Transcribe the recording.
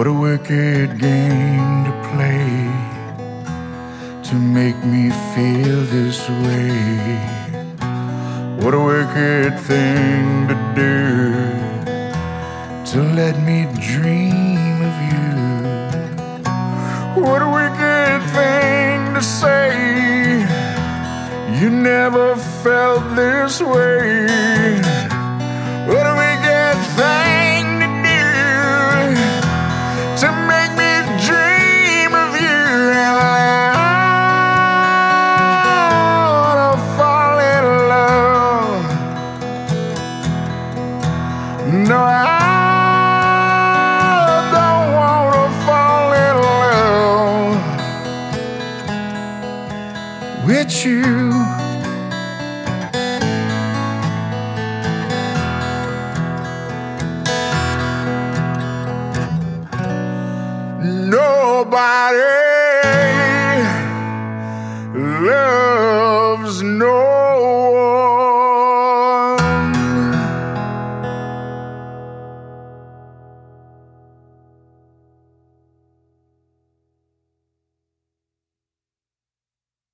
What a wicked game to play to make me feel this way. What a wicked thing to do to let me dream of you. What a wicked thing to say, you never felt this way. What a wicked thing to do to make me dream of you. And I wanna fall in love. No, I don't wanna fall in love with you. Nobody loves no